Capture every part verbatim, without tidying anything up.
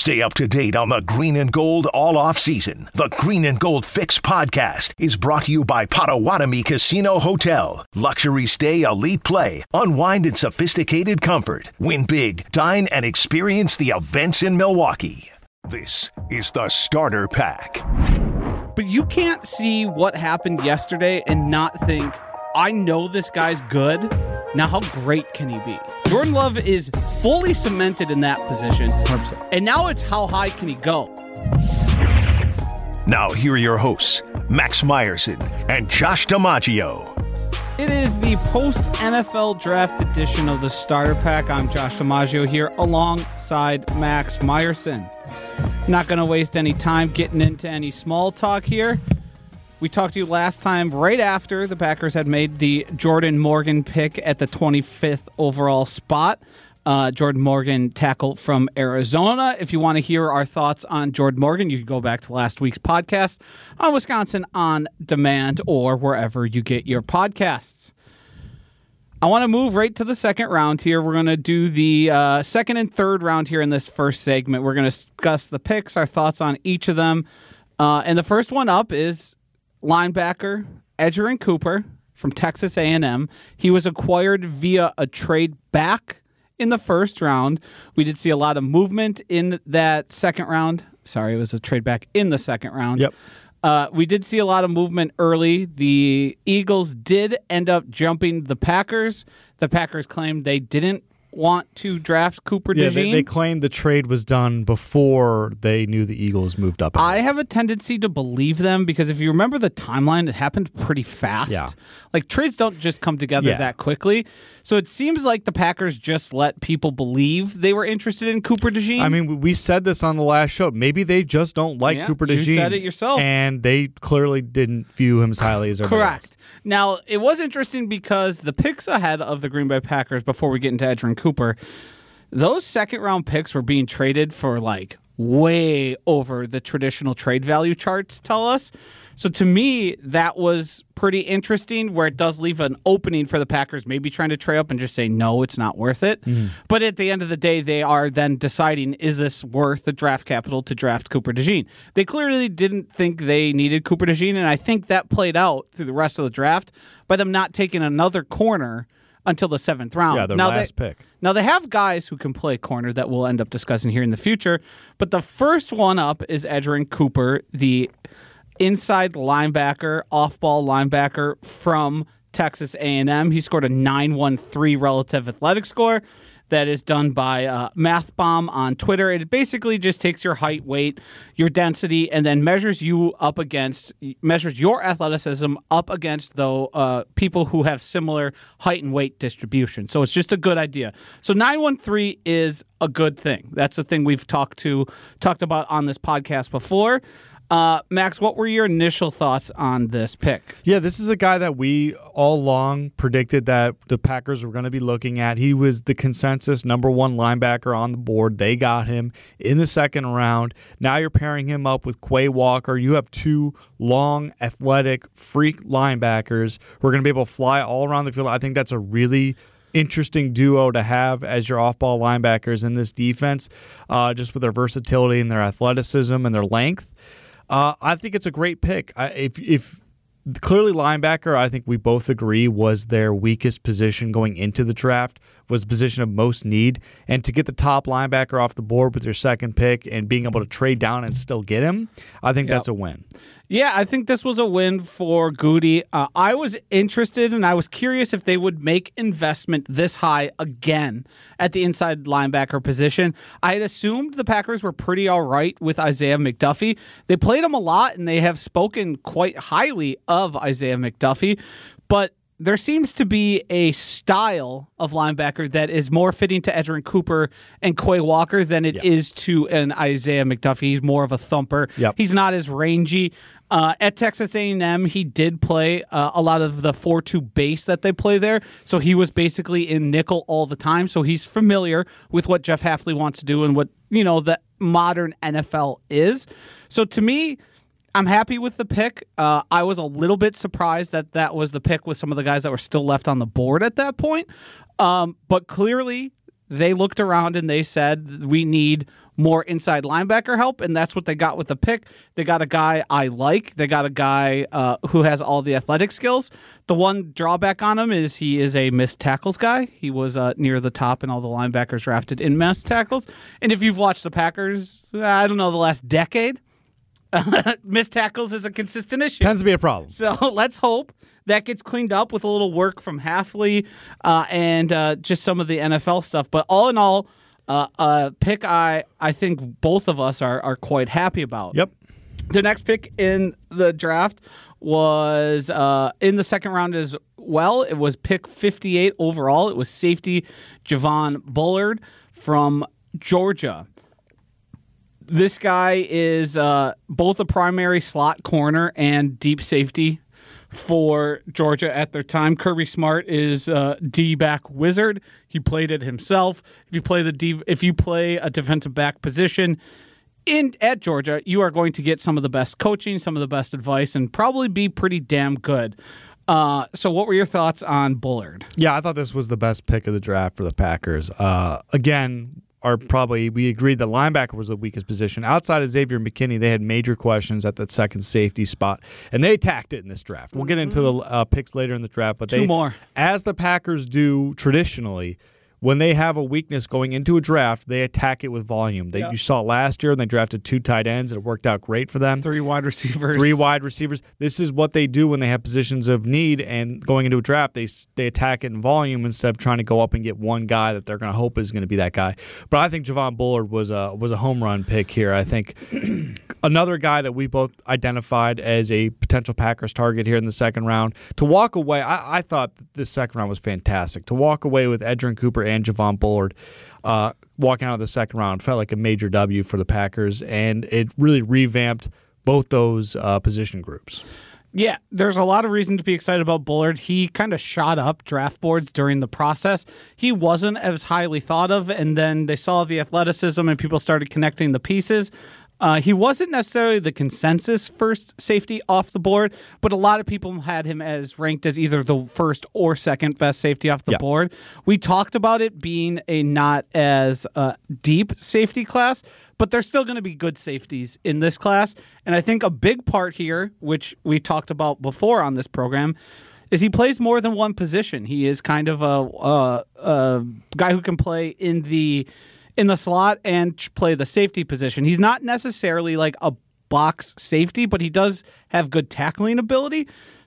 Stay up to date on the Green and Gold all off season. The Green and Gold Fix podcast is brought to you by Potawatomi Casino Hotel. Luxury stay, elite play, unwind in sophisticated comfort. Win big, dine, and experience the events in Milwaukee. This is the Starter Pack. But you can't see what happened yesterday and not think, I know this guy's good. Now how great can he be? Jordan Love is fully cemented in that position. one hundred percent. And now it's how high can he go? Now here are your hosts, Max Meyerson and Josh DiMaggio. It is the post-N F L draft edition of the Starter Pack. I'm Josh DiMaggio here alongside Max Meyerson. Not going to waste any time getting into any small talk here. We talked to you last time right after the Packers had made the Jordan Morgan pick at the twenty-fifth overall spot. Uh, Jordan Morgan, tackle from Arizona. If you want to hear our thoughts on Jordan Morgan, you can go back to last week's podcast on Wisconsin On Demand or wherever you get your podcasts. I want to move right to the second round here. We're going to do the uh, second and third round here in this first segment. We're going to discuss the picks, our thoughts on each of them. Uh, and the first one up is linebacker Edgerrin Cooper from Texas A and M. He was acquired via a trade back in the first round. We did see a lot of movement in that second round. Sorry, it was a trade back in the second round. Yep. Uh, we did see a lot of movement early. The Eagles did end up jumping the Packers. The Packers claimed they didn't want to draft Cooper Yeah, DeJean. they, they claimed the trade was done before they knew the Eagles moved up. I have a tendency to believe them because if you remember the timeline, it happened pretty fast. Yeah. Like trades don't just come together Yeah. that quickly. So it seems like the Packers just let people believe they were interested in Cooper DeJean. I mean, we said this on the last show. Maybe they just don't like Yeah, Cooper you DeJean. said it yourself. And they clearly didn't view him as highly as everybody Correct. Now, it was interesting because the picks ahead of the Green Bay Packers, before we get into Edgerrin Cooper, those second-round picks were being traded for, like, way over the traditional trade value charts tell us. So to me, that was pretty interesting, where it does leave an opening for the Packers maybe trying to trade up and just say, no, it's not worth it. Mm-hmm. But at the end of the day, they are then deciding, is this worth the draft capital to draft Cooper DeJean? They clearly didn't think they needed Cooper DeJean, and I think that played out through the rest of the draft by them not taking another corner until the seventh round. Yeah, their now last they, pick. Now, they have guys who can play corner that we'll end up discussing here in the future, but the first one up is Edgerrin Cooper, the inside linebacker, off-ball linebacker from Texas A and M. He scored a nine one three relative athletic score that is done by uh, MathBomb on Twitter. It basically just takes your height, weight, your density, and then measures you up against, measures your athleticism up against though uh, people who have similar height and weight distribution. So it's just a good idea. So nine one three is a good thing. That's the thing we've talked to talked about on this podcast before. Uh, Max, what were your initial thoughts on this pick? Yeah, this is a guy that we all along predicted that the Packers were going to be looking at. He was the consensus number one linebacker on the board. They got him in the second round. Now you're pairing him up with Quay Walker. You have two long, athletic, freak linebackers who are going to be able to fly all around the field. I think that's a really interesting duo to have as your off-ball linebackers in this defense, uh, just with their versatility and their athleticism and their length. Uh, I think it's a great pick. I, if if clearly linebacker, I think we both agree, was their weakest position going into the draft, was the position of most need. And to get the top linebacker off the board with your second pick and being able to trade down and still get him, I think Yep. that's a win. Yeah, I think this was a win for Goody. Uh, I was interested and I was curious if they would make investment this high again at the inside linebacker position. I had assumed the Packers were pretty all right with Isaiah McDuffie. They played him a lot and they have spoken quite highly of Isaiah McDuffie, but there seems to be a style of linebacker that is more fitting to Edgerrin Cooper and Quay Walker than it yep. is to an Isaiah McDuffie. He's more of a thumper. Yep. He's not as rangy. Uh, at Texas A and M, he did play uh, a lot of the four two base that they play there, so he was basically in nickel all the time, so he's familiar with what Jeff Hafley wants to do and what, you know, the modern N F L is. So to me, I'm happy with the pick. Uh, I was a little bit surprised that that was the pick with some of the guys that were still left on the board at that point. Um, but clearly, they looked around and they said, we need more inside linebacker help, and that's what they got with the pick. They got a guy I like. They got a guy uh, who has all the athletic skills. The one drawback on him is he is a missed tackles guy. He was uh, near the top in all the linebackers drafted in missed tackles. And if you've watched the Packers, I don't know, the last decade, uh, missed tackles is a consistent issue. Tends to be a problem. So let's hope that gets cleaned up with a little work from Hafley uh, and uh, just some of the N F L stuff. But all in all, uh, a pick I I think both of us are are quite happy about. Yep. The next pick in the draft was uh, in the second round as well. It was pick fifty-eight overall. It was safety Javon Bullard from Georgia. This guy is uh, both a primary slot corner and deep safety for Georgia at their time. Kirby Smart is a D-back wizard. He played it himself. If you play the D, if you play a defensive back position in at Georgia, you are going to get some of the best coaching, some of the best advice, and probably be pretty damn good. Uh, so what were your thoughts on Bullard? Yeah, I thought this was the best pick of the draft for the Packers. Uh, again, are probably we agreed that linebacker was the weakest position. Outside of Xavier McKinney, they had major questions at that second safety spot, and they attacked it in this draft. We'll get into the uh, picks later in the draft, but Two they, more. as the Packers do traditionally, when they have a weakness going into a draft, they attack it with volume. They, Yep. You saw it last year, and they drafted two tight ends, and it worked out great for them. Three wide receivers. Three wide receivers. This is what they do when they have positions of need, and going into a draft, they they attack it in volume instead of trying to go up and get one guy that they're going to hope is going to be that guy. But I think Javon Bullard was a was a home run pick here. I think another guy that we both identified as a potential Packers target here in the second round. To walk away, I, I thought this second round was fantastic. To walk away with Edgerrin Cooper and Javon Bullard uh, walking out of the second round felt like a major W for the Packers, and it really revamped both those uh, position groups. Yeah, there's a lot of reason to be excited about Bullard. He kind of shot up draft boards during the process. He wasn't as highly thought of, and then they saw the athleticism and people started connecting the pieces. Uh, he wasn't necessarily the consensus first safety off the board, but a lot of people had him as ranked as either the first or second best safety off the Yeah. board. We talked about it being a not as uh, deep safety class, but there's still going to be good safeties in this class. And I think a big part here, which we talked about before on this program, is he plays more than one position. He is kind of a, a, a guy who can play in the in the slot and play the safety position. He's not necessarily like a box safety, but he does have good tackling ability,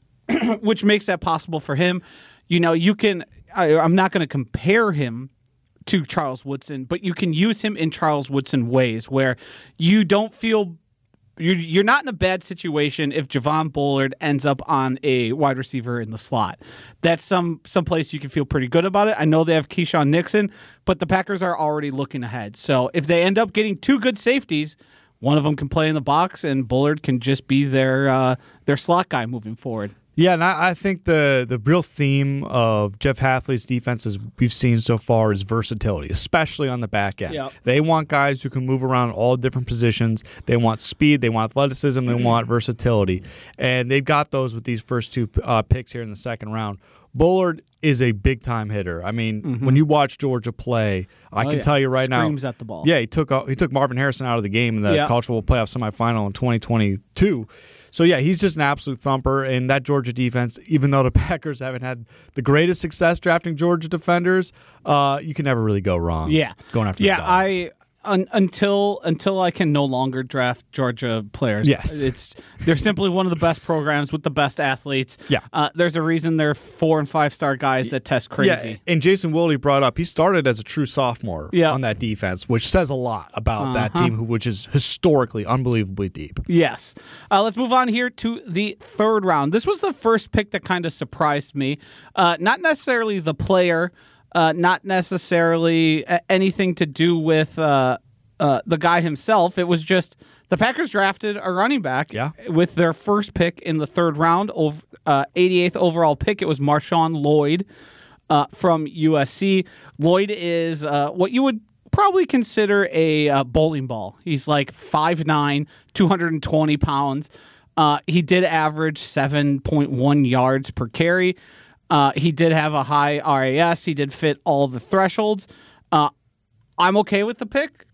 which makes that possible for him. You know, you can, I, I'm not going to compare him to Charles Woodson, but you can use him in Charles Woodson ways where you don't feel You're, you're not in a bad situation if Javon Bullard ends up on a wide receiver in the slot. That's some someplace you can feel pretty good about it. I know they have Keyshawn Nixon, but the Packers are already looking ahead. So if they end up getting two good safeties, one of them can play in the box, and Bullard can just be their uh, their slot guy moving forward. Yeah, and I, I think the the real theme of Jeff Hafley's defenses we've seen so far is versatility, especially on the back end. Yep. They want guys who can move around all different positions. They want speed. They want athleticism. They want versatility. And they've got those with these first two uh, picks here in the second round. Bullard is a big-time hitter. I mean, mm-hmm. when you watch Georgia play, I oh, can yeah. tell you right Screams now. Screams at the ball. Yeah, he took uh, he took Marvin Harrison out of the game in the yeah. College Football Playoff semifinal in twenty twenty-two. So, yeah, he's just an absolute thumper. And that Georgia defense, even though the Packers haven't had the greatest success drafting Georgia defenders, uh, you can never really go wrong yeah. going after yeah, the Dogs. I un, until until I can no longer draft Georgia players. Yes. It's they're simply one of the best programs with the best athletes. Yeah. Uh, there's a reason they're four and five star guys that test crazy. Yeah, and Jason Wilde brought up, he started as a true sophomore yeah. on that defense, which says a lot about uh-huh. that team, which is historically unbelievably deep. Yes. Uh, let's move on here to the third round. This was the first pick that kind of surprised me. Uh, not necessarily the player, uh, not necessarily anything to do with uh, uh, the guy himself. It was just the Packers drafted a running back yeah. with their first pick in the third round, of uh, eighty-eighth overall pick. It was Marshawn Lloyd uh, from U S C. Lloyd is uh, what you would probably consider a uh, bowling ball. He's like five nine, two hundred twenty pounds. Uh, he did average seven point one yards per carry. Uh, he did have a high R A S. He did fit all the thresholds. Uh, I'm okay with the pick.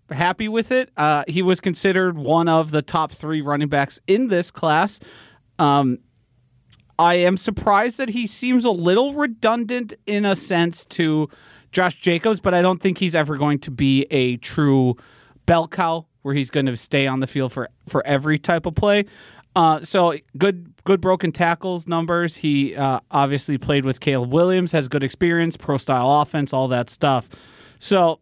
happy with it. Uh, he was considered one of the top three running backs in this class. Um, I am surprised that he seems a little redundant in a sense to Josh Jacobs, but I don't think he's ever going to be a true bell cow where he's going to stay on the field for, for every type of play. Uh, so good good broken tackles numbers. He uh, obviously played with Caleb Williams, has good experience, pro-style offense, all that stuff. So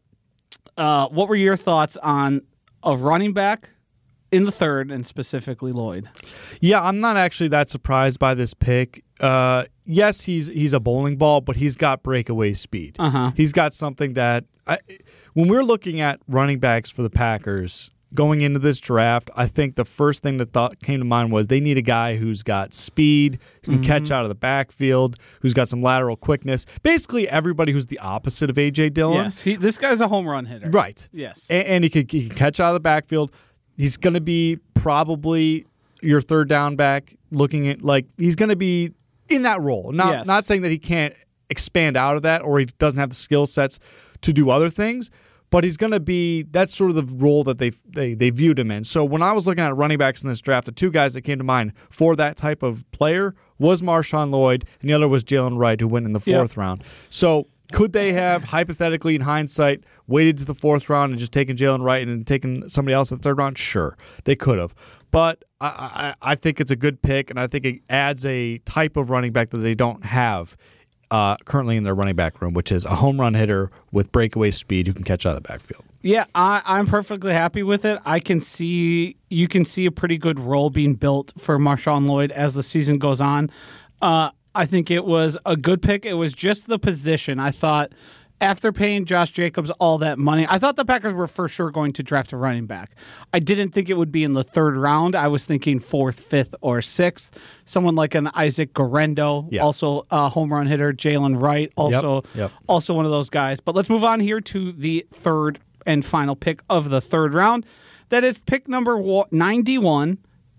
uh, what were your thoughts on a running back in the third, and specifically Lloyd? Yeah, I'm not actually that surprised by this pick. Uh, yes, he's he's a bowling ball, but he's got breakaway speed. Uh-huh. He's got something that I, when we're looking at running backs for the Packers going into this draft, I think the first thing that thought came to mind was they need a guy who's got speed, who can mm-hmm. catch out of the backfield, who's got some lateral quickness. Basically, everybody who's the opposite of A J Dillon. Yes, he, this guy's a home run hitter. Right. Yes, and, and he can he can catch out of the backfield. He's going to be probably your third down back. Looking at like he's going to be in that role. Not yes. not saying that he can't expand out of that or he doesn't have the skill sets to do other things, but he's going to be that's sort of the role that they they they viewed him in. So when I was looking at running backs in this draft, the two guys that came to mind for that type of player was Marshawn Lloyd, and the other was Jalen Wright, who went in the fourth yep. round. So could they have, hypothetically, in hindsight, waited to the fourth round and just taken Jalen Wright and then taken somebody else in the third round? Sure, they could have. But I, I, I think it's a good pick, and I think it adds a type of running back that they don't have uh, currently in their running back room, which is a home run hitter with breakaway speed who can catch out of the backfield. Yeah, I, I'm perfectly happy with it. I can see you can see a pretty good role being built for Marshawn Lloyd as the season goes on. Uh, I think it was a good pick. It was just the position. I thought after paying Josh Jacobs all that money, I thought the Packers were for sure going to draft a running back. I didn't think it would be in the third round. I was thinking fourth, fifth, or sixth. Someone like an Isaac Guerrero, yeah. also a home run hitter. Jalen Wright, also, yep, yep. also one of those guys. But let's move on here to the third and final pick of the third round. That is pick number ninety-one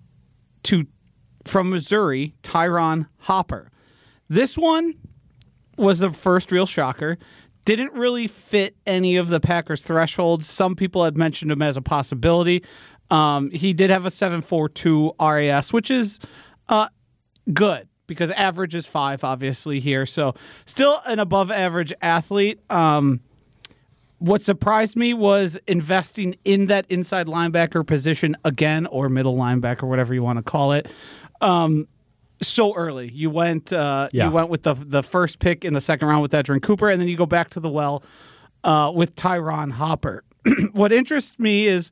to from Missouri, Tyron Hopper. This one was the first real shocker. Didn't really fit any of the Packers' thresholds. Some people had mentioned him as a possibility. Um, he did have a seven point four two R A S, which is uh, good because average is five, obviously, here. So still an above-average athlete. Um, what surprised me was investing in that inside linebacker position again, or middle linebacker, whatever you want to call it. Um, so early, you went. Uh, yeah. You went with the the first pick in the second round with Edgerrin Cooper, and then you go back to the well uh, with Tyron Hopper. What interests me is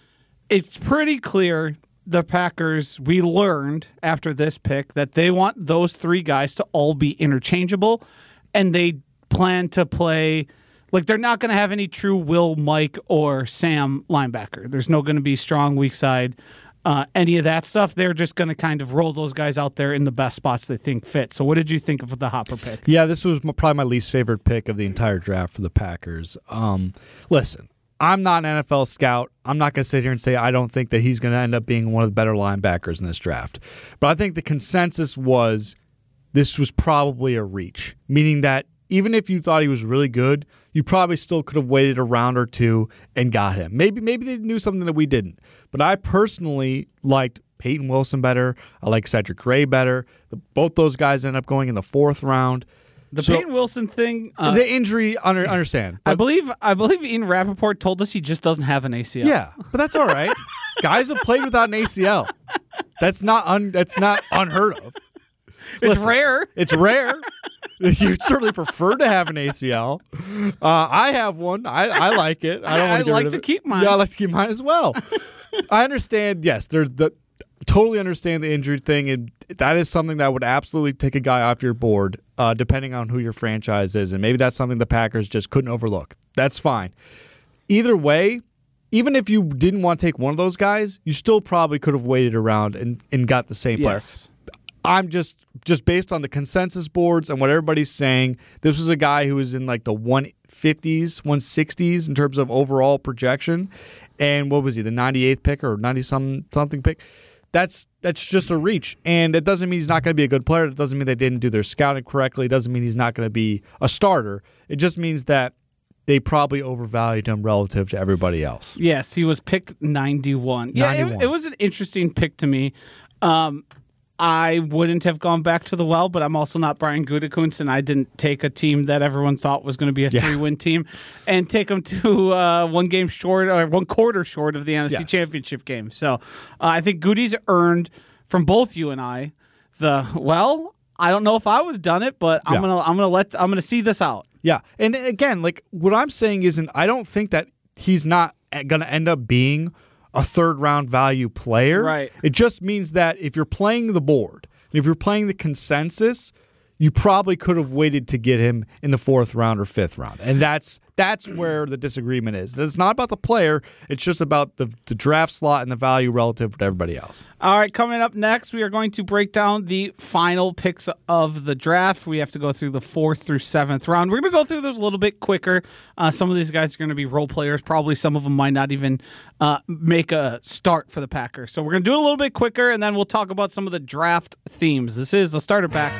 it's pretty clear the Packers. We learned after this pick that they want those three guys to all be interchangeable, and they plan to play. Like, they're not going to have any true Will, Mike, or Sam linebacker. There's no going to be strong, weak side. Uh, any of that stuff, they're just going to kind of roll those guys out there in the best spots they think fit. So what did you think of the Hopper pick? Yeah, this was probably my least favorite pick of the entire draft for the Packers. Um, listen, I'm not an N F L scout. I'm not going to sit here and say I don't think that he's going to end up being one of the better linebackers in this draft. But I think the consensus was this was probably a reach, meaning that even if you thought he was really good, you probably still could have waited a round or two and got him. Maybe maybe they knew something that we didn't. But I personally liked Peyton Wilson better. I like Cedric Gray better. The, both those guys end up going in the fourth round. The so, Peyton Wilson thing, uh, the injury, under, understand. I believe I believe Ian Rappaport told us he just doesn't have an A C L. Yeah, but that's all right. Guys have played without an A C L. That's not un, that's not unheard of. It's Listen, rare. It's rare. You certainly prefer to have an A C L. Uh, I have one. I, I like it. I don't want to get like rid of to it. keep mine. Yeah, I like to keep mine as well. I understand. Yes, there's the totally understand the injury thing, and that is something that would absolutely take a guy off your board, uh, depending on who your franchise is, and maybe that's something the Packers just couldn't overlook. That's fine. Either way, even if you didn't want to take one of those guys, you still probably could have waited around and, and got the same player. Yes. I'm just just based on the consensus boards and what everybody's saying, this was a guy who was in like the one fifties, one sixties in terms of overall projection. And what was he, the ninety-eighth pick or ninety-something pick? That's that's just a reach. And it doesn't mean he's not going to be a good player. It doesn't mean they didn't do their scouting correctly. It doesn't mean he's not going to be a starter. It just means that they probably overvalued him relative to everybody else. Yes, he was pick ninety-one. Yeah, ninety-one. It, it was an interesting pick to me. Um, I wouldn't have gone back to the well, but I'm also not Brian Gutekunst, and I didn't take a team that everyone thought was going to be a yeah. three-win team and take them to uh, one game short or one quarter short of the N F C yes. Championship game. So uh, I think Goody's earned from both you and I the well. I don't know if I would have done it, but I'm yeah. gonna I'm gonna let I'm gonna see this out. Yeah, and again, like what I'm saying isn't I don't think that he's not gonna end up being a third round value player. Right. It just means that if you're playing the board, if you're playing the consensus, you probably could have waited to get him in the fourth round or fifth round. And that's that's where the disagreement is. It's not about the player. It's just about the, the draft slot and the value relative to everybody else. All right, coming up next, we are going to break down the final picks of the draft. We have to go through the fourth through seventh round. We're going to go through those a little bit quicker. Uh, some of these guys are going to be role players. Probably some of them might not even uh, make a start for the Packers. So we're going to do it a little bit quicker, and then we'll talk about some of the draft themes. This is the Starter Pack.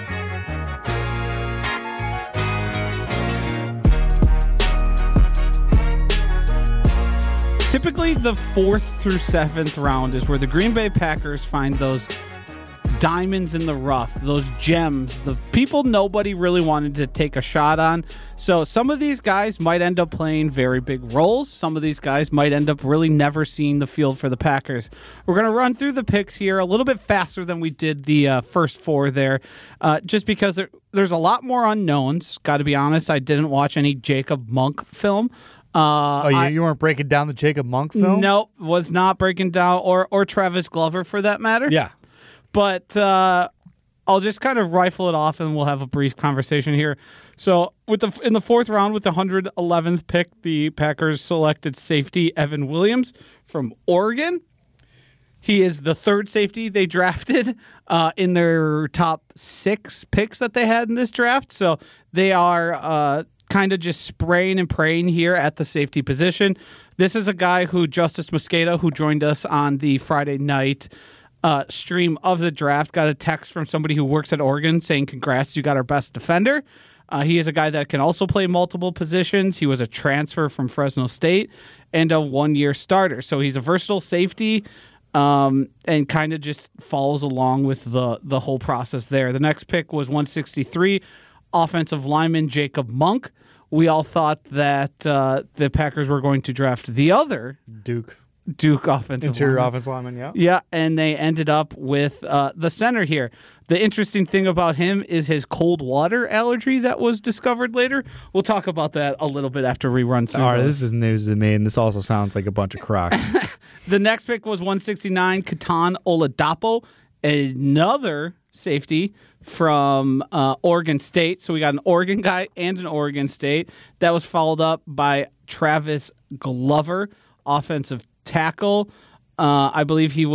Typically, the fourth through seventh round is where the Green Bay Packers find those diamonds in the rough, those gems, the people nobody really wanted to take a shot on. So some of these guys might end up playing very big roles. Some of these guys might end up really never seeing the field for the Packers. We're going to run through the picks here a little bit faster than we did the uh, first four there, uh, just because there, there's a lot more unknowns. Got to be honest, I didn't watch any Jacob Monk film. Uh, oh, you, I, you weren't breaking down the Jacob Monk film? No, was not breaking down, or or Travis Glover for that matter. Yeah. But uh, I'll just kind of rifle it off, and we'll have a brief conversation here. So, with the in the fourth round, with the one hundred eleventh pick, the Packers selected safety Evan Williams from Oregon. He is the third safety they drafted uh, in their top six picks that they had in this draft. So they are uh, kind of just spraying and praying here at the safety position. This is a guy who, Justice Mosqueda, who joined us on the Friday night uh, stream of the draft, got a text from somebody who works at Oregon saying, congrats, you got our best defender. Uh, he is a guy that can also play multiple positions. He was a transfer from Fresno State and a one-year starter. So he's a versatile safety. Um, and kind of just follows along with the the whole process there. The next pick was one sixty-three, offensive lineman Jacob Monk. We all thought that uh, the Packers were going to draft the other Duke Duke offensive interior lineman. offensive lineman. Yeah, yeah, and they ended up with uh, the center here. The interesting thing about him is his cold water allergy that was discovered later. We'll talk about that a little bit after we run through. All right, those. this is news to me, and this also sounds like a bunch of crock. The next pick was one sixty-nine, Katan Oladapo, another safety from uh, Oregon State. So we got an Oregon guy and an Oregon State. That was followed up by Travis Glover, offensive tackle. Uh, I believe he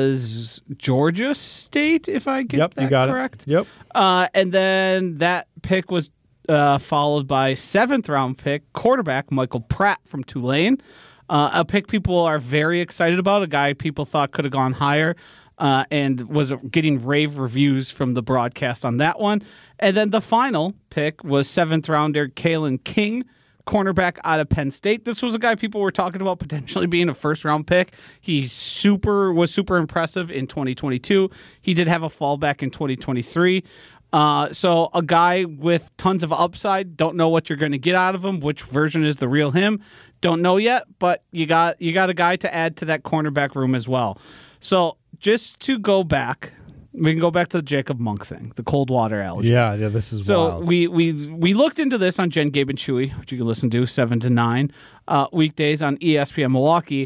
was Georgia State, if I get yep, that you got correct. It. Yep. Uh, and then that pick was uh, followed by seventh round pick, quarterback Michael Pratt from Tulane. Uh, a pick people are very excited about, a guy people thought could have gone higher, uh, and was getting rave reviews from the broadcast on that one. And then the final pick was seventh rounder Kalen King, cornerback out of Penn State. This was a guy people were talking about potentially being a first round pick. He super was super impressive in twenty twenty-two. He did have a fallback in twenty twenty-three. Uh, so a guy with tons of upside. Don't know what you're going to get out of him. Which version is the real him? Don't know yet. But you got you got a guy to add to that cornerback room as well. So just to go back. We can go back to the Jacob Monk thing, the cold water allergy. Yeah, yeah, this is so wild. we we we looked into this on Jen, Gabe, and Chewy, which you can listen to seven to nine uh, weekdays on E S P N Milwaukee,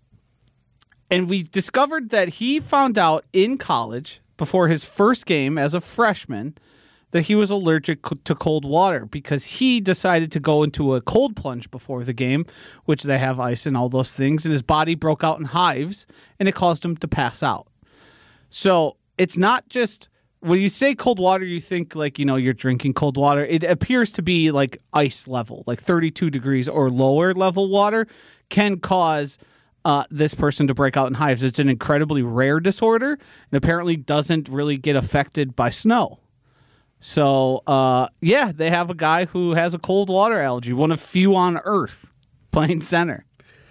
and we discovered that he found out in college before his first game as a freshman that he was allergic to cold water because he decided to go into a cold plunge before the game, which they have ice and all those things, and his body broke out in hives, and it caused him to pass out. So it's not just when you say cold water, you think like, you know, you're drinking cold water. It appears to be like ice level, like thirty-two degrees or lower level water can cause uh, this person to break out in hives. It's an incredibly rare disorder and apparently doesn't really get affected by snow. So, uh, yeah, they have a guy who has a cold water allergy, one of few on Earth, playing center.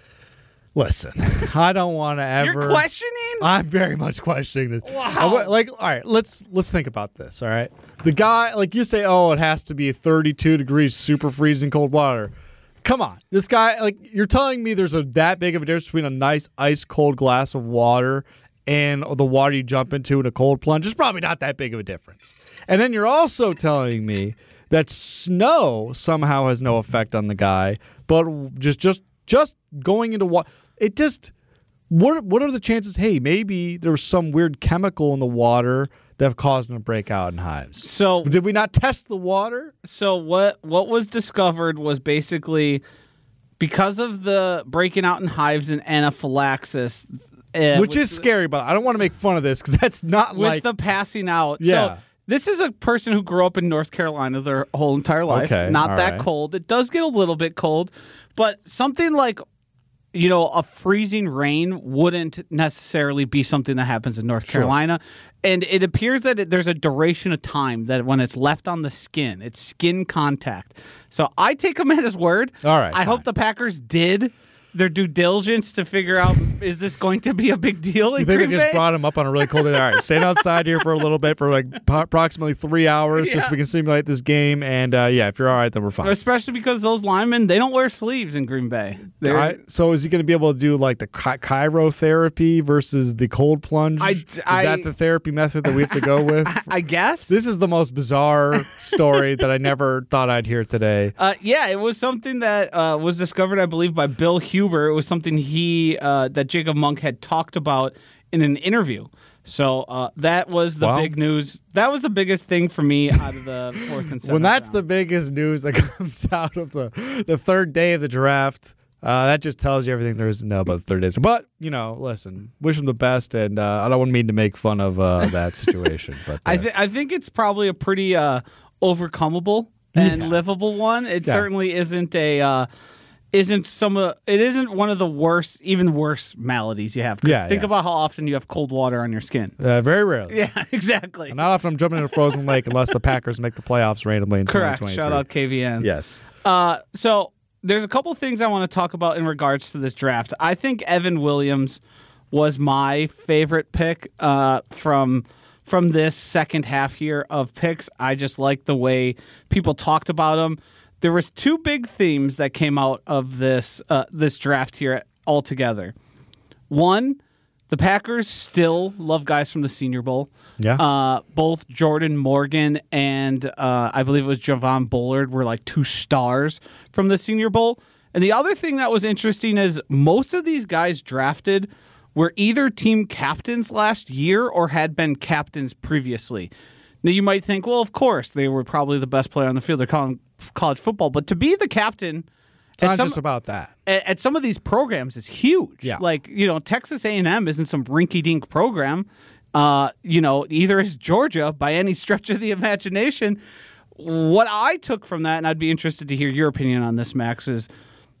Listen, I don't want to ever. You're questioning? I'm very much questioning this. Wow. I, like, all right, let's let's think about this. All right, the guy, like you say, oh, it has to be thirty-two degrees, super freezing cold water. Come on, this guy, like you're telling me there's a that big of a difference between a nice ice cold glass of water and the water you jump into in a cold plunge? It's probably not that big of a difference. And then you're also telling me that snow somehow has no effect on the guy, but just just just going into water. It just, what what are the chances, hey, maybe there was some weird chemical in the water that caused him to break out in hives? So did we not test the water? So what what was discovered was basically because of the breaking out in hives and anaphylaxis. Uh, Which is the, scary, but I don't want to make fun of this because that's not with like. With the passing out. Yeah. So this is a person who grew up in North Carolina their whole entire life. Okay, not that right. cold. It does get a little bit cold, but something like, you know, a freezing rain wouldn't necessarily be something that happens in North Sure. Carolina. And it appears that it, there's a duration of time that when it's left on the skin, it's skin contact. So I take him at his word. All right. I fine. hope the Packers did their due diligence to figure out, is this going to be a big deal in You think Green they just Bay? brought him up on a really cold day? All right, staying outside here for a little bit for like approximately three hours Yeah. just so we can simulate this game. And uh, yeah, if you're all right, then we're fine. Especially because those linemen, they don't wear sleeves in Green Bay. All right, so is he going to be able to do like the chi- chirotherapy versus the cold plunge? I- is I- that the therapy method that we have to go with? I guess. This is the most bizarre story that I never thought I'd hear today. Uh, yeah, it was something that uh, was discovered, I believe, by Bill Huber. It was something he uh, that Jacob Monk had talked about in an interview. So uh, that was the Wow. big news. That was the biggest thing for me out of the fourth and seventh When that's round. the biggest news that comes out of the, the third day of the draft, uh, that just tells you everything there is to know about the third day. But, you know, listen, wish them the best, and uh, I don't mean to make fun of uh, that situation. But uh, I, th- I think it's probably a pretty uh, overcomeable and Yeah. livable one. It Yeah. certainly isn't a uh, isn't some uh, it isn't one of the worst, even worse maladies you have. 'Cause Yeah, think yeah. about how often you have cold water on your skin. uh, very rarely. Yeah, exactly. Not often I'm jumping in a frozen lake unless the Packers make the playoffs randomly in Correct. twenty twenty-three. Shout out K V N. Yes. Uh, so there's a couple things I want to talk about in regards to this draft. I think Evan Williams was my favorite pick uh, from from this second half here of picks. I just like the way people talked about him. There was two big themes that came out of this uh, this draft here altogether. One, the Packers still love guys from the Senior Bowl. Yeah. Uh, both Jordan Morgan and uh, I believe it was Javon Bullard were like two stars from the Senior Bowl. And the other thing that was interesting is most of these guys drafted were either team captains last year or had been captains previously. Now, you might think, well, of course, they were probably the best player on the field. They're calling college football. But to be the captain It's not at some, just about that. at, at some of these programs is huge. Yeah. Like, you know, Texas A and M isn't some rinky-dink program. Uh, you know, either is Georgia by any stretch of the imagination. What I took from that, and I'd be interested to hear your opinion on this, Max, is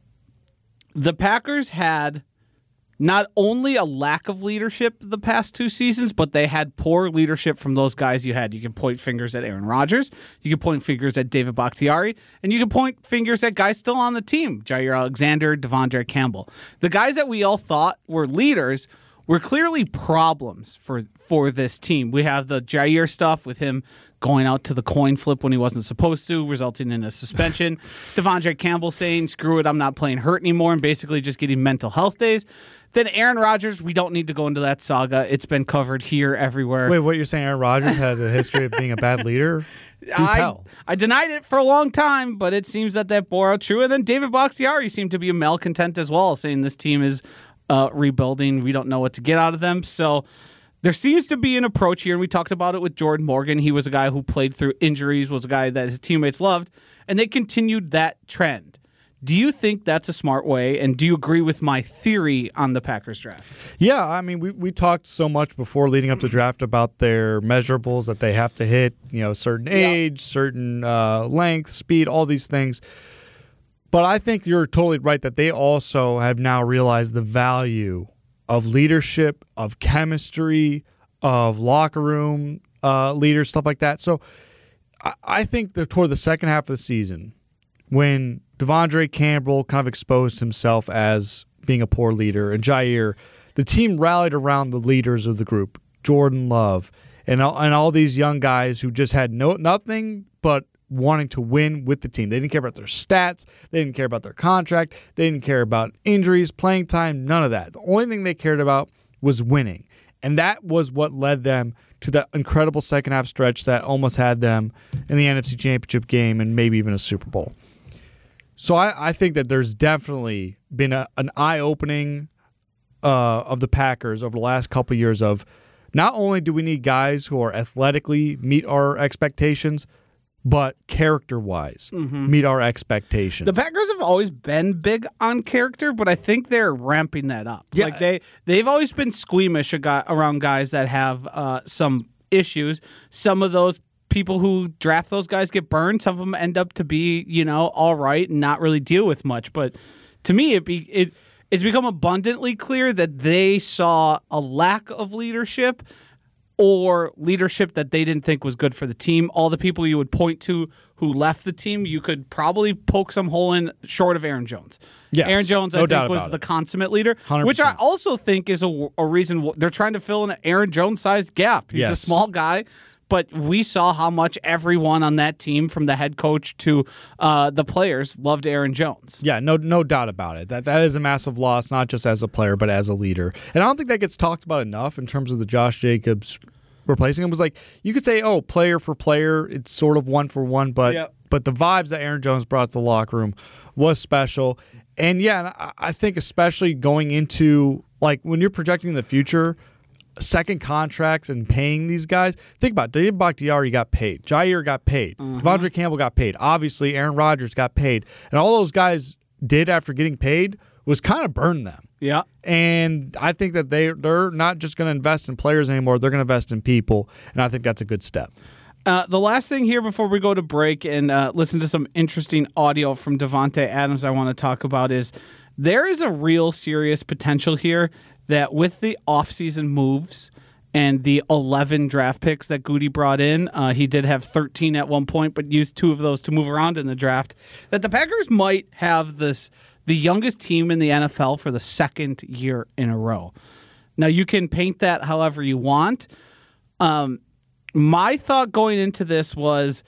the Packers had not only a lack of leadership the past two seasons, but they had poor leadership from those guys you had. You can point fingers at Aaron Rodgers, you can point fingers at David Bakhtiari, and you can point fingers at guys still on the team, Jair Alexander, Devondre Campbell. The guys that we all thought were leaders were clearly problems for, for this team. We have the Jair stuff with him going out to the coin flip when he wasn't supposed to, resulting in a suspension. Devondre Campbell saying, screw it, I'm not playing hurt anymore, and basically just getting mental health days. Then Aaron Rodgers, we don't need to go into that saga. It's been covered here, everywhere. Wait, what you're saying? Aaron Rodgers has a history of being a bad leader? Do I, tell. I denied it for a long time, but it seems that that bore out true. And then David Bakhtiari seemed to be a malcontent as well, saying this team is uh, rebuilding. We don't know what to get out of them. So there seems to be an approach here, and we talked about it with Jordan Morgan. He was a guy who played through injuries, was a guy that his teammates loved, and they continued that trend. Do you think that's a smart way, and do you agree with my theory on the Packers draft? Yeah, I mean, we, we talked so much before leading up to draft about their measurables that they have to hit, you know, certain age, certain uh, length, speed, all these things. But I think you're totally right that they also have now realized the value of leadership, of chemistry, of locker room uh, leaders, stuff like that. So I, I think that toward the second half of the season, when Devondre Campbell kind of exposed himself as being a poor leader, and Jair, the team rallied around the leaders of the group, Jordan Love, and all, and all these young guys who just had no nothing but wanting to win with the team. They didn't care about their stats. They didn't care about their contract. They didn't care about injuries, playing time, none of that. The only thing they cared about was winning. And that was what led them to that incredible second half stretch that almost had them in the N F C Championship game and maybe even a Super Bowl. So I, I think that there's definitely been a, an eye-opening uh, of the Packers over the last couple of years of not only do we need guys who are athletically meet our expectations, but character-wise, mm-hmm. meet our expectations. The Packers have always been big on character, but I think they're ramping that up. Yeah. Like they, they've always been squeamish around guys that have uh, some issues. Some of those people who draft those guys get burned. Some of them end up to be, you know, all right and not really deal with much. But to me, it be it it's become abundantly clear that they saw a lack of leadership or leadership that they didn't think was good for the team. All the people you would point to who left the team, you could probably poke some hole in short of Aaron Jones. Yes, Aaron Jones, no I think, was it. the consummate leader, one hundred percent. which I also think is a, a reason they're trying to fill an Aaron Jones-sized gap. He's yes. a small guy, but we saw how much everyone on that team, from the head coach to uh, the players, loved Aaron Jones. Yeah, no no doubt about it. That That is a massive loss, not just as a player, but as a leader. And I don't think that gets talked about enough in terms of the Josh Jacobs replacing him. Was like, you could say, oh, player for player, it's sort of one for one, but yep. but the vibes that Aaron Jones brought to the locker room was special. And yeah, I think especially going into, like, when you're projecting the future, second contracts and paying these guys, think about it. David Bakhtiari got paid. Jair got paid. Mm-hmm. Devondre Campbell got paid. Obviously, Aaron Rodgers got paid. And all those guys did after getting paid was kind of burn them. Yeah. And I think that they, they're not just going to invest in players anymore. They're going to invest in people. And I think that's a good step. Uh, the last thing here before we go to break and uh, listen to some interesting audio from Davante Adams I want to talk about is there is a real serious potential here that with the offseason moves and the eleven draft picks that Goody brought in, uh, he did have thirteen at one point, but used two of those to move around in the draft, that the Packers might have this the youngest team in the N F L for the second year in a row. Now, you can paint that however you want. Um, my thought going into this was,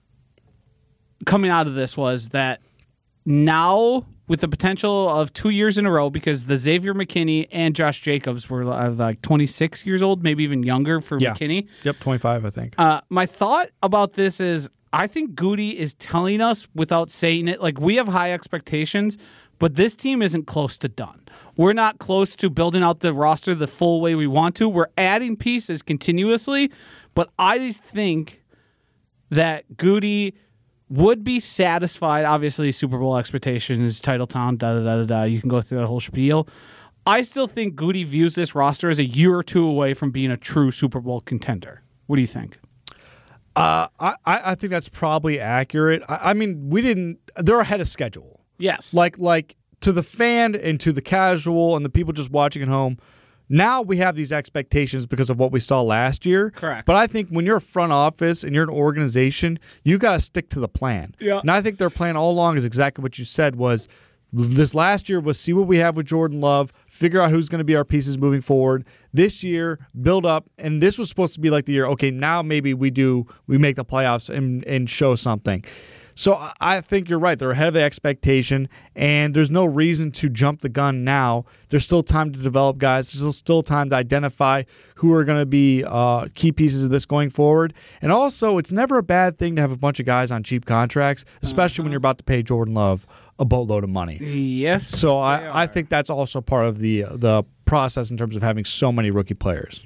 coming out of this was that now, with the potential of two years in a row, because the Xavier McKinney and Josh Jacobs were like twenty-six years old, maybe even younger for yeah. McKinney. Yep, twenty-five, I think. Uh, my thought about this is, I think Goody is telling us without saying it, like, we have high expectations, but this team isn't close to done. We're not close to building out the roster the full way we want to. We're adding pieces continuously, but I think that Goody would be satisfied. Obviously, Super Bowl expectations, title town, da da da da da. You can go through that whole spiel. I still think Goody views this roster as a year or two away from being a true Super Bowl contender. What do you think? Uh, I, I think that's probably accurate. I, I mean, we didn't. They're ahead of schedule. Yes. Like like to the fan and to the casual and the people just watching at home. Now we have these expectations because of what we saw last year. Correct. But I think when you're a front office and you're an organization, you got to stick to the plan. Yeah. And I think their plan all along is exactly what you said was this last year was see what we have with Jordan Love, figure out who's going to be our pieces moving forward. This year, build up. And this was supposed to be like the year, okay, now maybe we do, we make the playoffs and, and show something. So I think you're right. They're ahead of the expectation, and there's no reason to jump the gun now. There's still time to develop guys. There's still time to identify who are going to be uh, key pieces of this going forward. And also, it's never a bad thing to have a bunch of guys on cheap contracts, especially uh-huh. when you're about to pay Jordan Love a boatload of money. Yes. So I, I think that's also part of the the process in terms of having so many rookie players.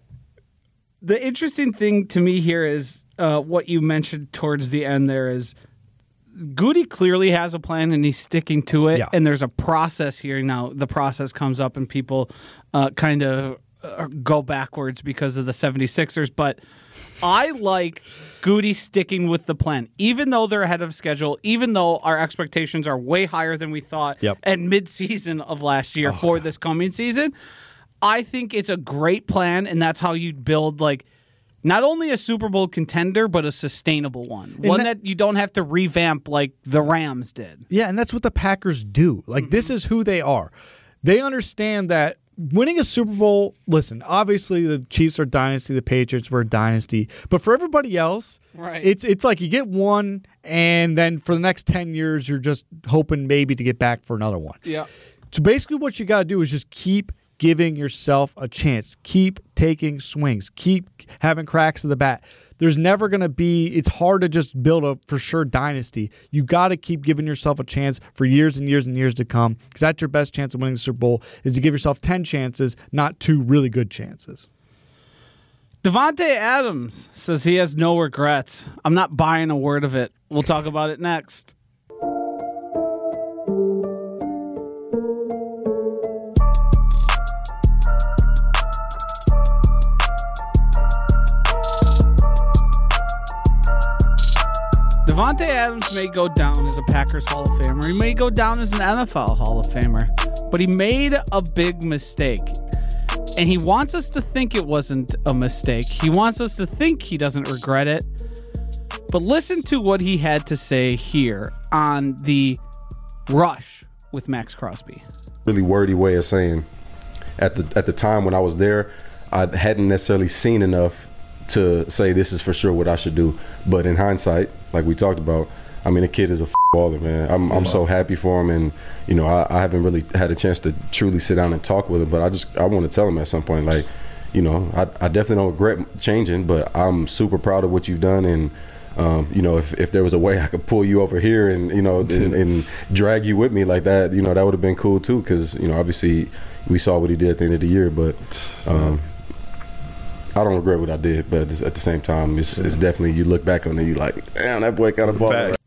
The interesting thing to me here is uh, what you mentioned towards the end there is Goody clearly has a plan and he's sticking to it. Yeah. And there's a process here. Now, the process comes up and people uh, kind of uh, go backwards because of the seventy-sixers. But I like Goody sticking with the plan, even though they're ahead of schedule, even though our expectations are way higher than we thought yep. at midseason of last year oh, for this coming season. I think it's a great plan, and that's how you build, like, Not only a Super Bowl contender, but a sustainable one. And one that, that you don't have to revamp like the Rams did. Yeah, and that's what the Packers do. Like, mm-hmm. This is who they are. They understand that winning a Super Bowl, listen, obviously the Chiefs are dynasty, the Patriots were a dynasty, but for everybody else, right. it's it's like you get one, and then for the next ten years, you're just hoping maybe to get back for another one. Yeah. So basically what you got to do is just keep giving yourself a chance. Keep taking swings. Keep having cracks of the bat. There's never going to be, it's hard to just build a for sure dynasty. You got to keep giving yourself a chance for years and years and years to come, because that's your best chance of winning the Super Bowl, is to give yourself ten chances, not two really good chances. Davante Adams says he has no regrets. I'm not buying a word of it. We'll talk about it next. Davante Adams may go down as a Packers Hall of Famer. He may go down as an N F L Hall of Famer. But he made a big mistake. And he wants us to think it wasn't a mistake. He wants us to think he doesn't regret it. But listen to what he had to say here on the Rush with Max Crosby. Really wordy way of saying, at the at the time when I was there, I hadn't necessarily seen enough to say this is for sure what I should do. But in hindsight, like we talked about, I mean, the kid is a f- baller, man. I'm I'm so happy for him, and you know, I, I haven't really had a chance to truly sit down and talk with him. But I just I want to tell him at some point, like, you know, I, I definitely don't regret changing, but I'm super proud of what you've done, and um, you know, if if there was a way I could pull you over here and you know and, and drag you with me like that, you know, that would have been cool too, because you know, obviously we saw what he did at the end of the year, but. Um, I don't regret what I did, but at the same time, it's, it's definitely, you look back on it, you like, damn, that boy kind of balled.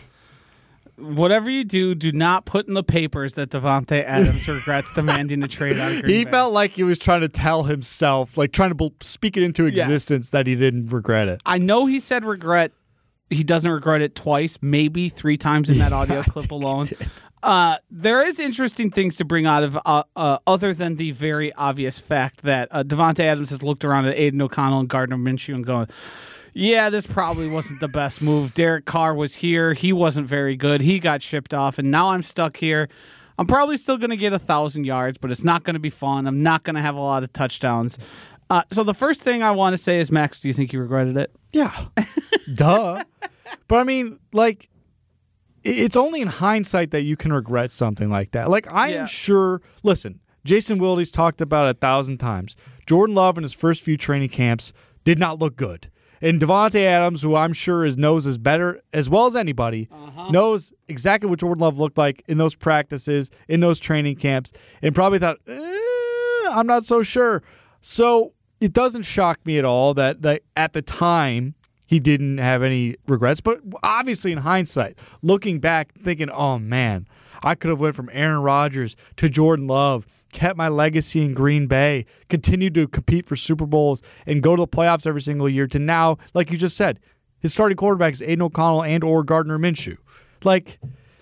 Whatever you do, do not put in the papers that Davante Adams regrets demanding a trade out of Green He Bay. felt like he was trying to tell himself, like trying to speak it into existence, yes, that he didn't regret it. I know he said regret. He doesn't regret it twice, maybe three times in that audio yeah, clip alone. Uh, there is interesting things to bring out of uh, uh, other than the very obvious fact that uh, Davante Adams has looked around at Aiden O'Connell and Gardner Minshew and going, yeah, this probably wasn't the best move. Derek Carr was here. He wasn't very good. He got shipped off, and now I'm stuck here. I'm probably still going to get a thousand yards, but it's not going to be fun. I'm not going to have a lot of touchdowns. Uh, so the first thing I want to say is, Max, do you think you regretted it? Yeah. Duh. But I mean, like, it's only in hindsight that you can regret something like that. Like, I yeah. am sure, listen, Jason Wilde's talked about it a thousand times. Jordan Love in his first few training camps did not look good. And Davante Adams, who I'm sure is knows as better as well as anybody, uh-huh. knows exactly what Jordan Love looked like in those practices, in those training camps, and probably thought, eh, I'm not so sure. So it doesn't shock me at all that, that at the time he didn't have any regrets. But obviously in hindsight, looking back, thinking, oh, man, I could have went from Aaron Rodgers to Jordan Love, kept my legacy in Green Bay, continued to compete for Super Bowls, and go to the playoffs every single year, to now, like you just said, his starting quarterback is Aiden O'Connell and or Gardner Minshew. Like,